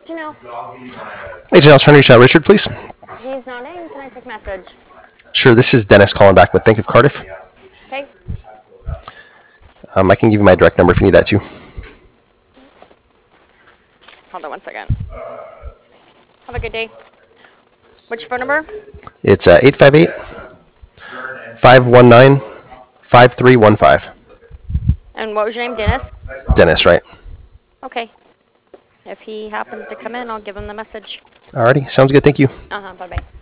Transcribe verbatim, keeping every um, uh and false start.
Janelle. Hey, Janelle, trying to reach out Richard, please. He's not in. Can I take a message? Sure, this is Dennis calling back with Bank of Cardiff. Okay. Um, I can give you my direct number if you need that too. Hold on one second. Have a good day. Which phone number? It's uh, eight five eight, five one nine, five three one five. And what was your name? Dennis? Dennis, right? Okay. If he happens to come in, I'll give him the message. Alrighty, sounds good. Thank you. Uh-huh. Bye-bye.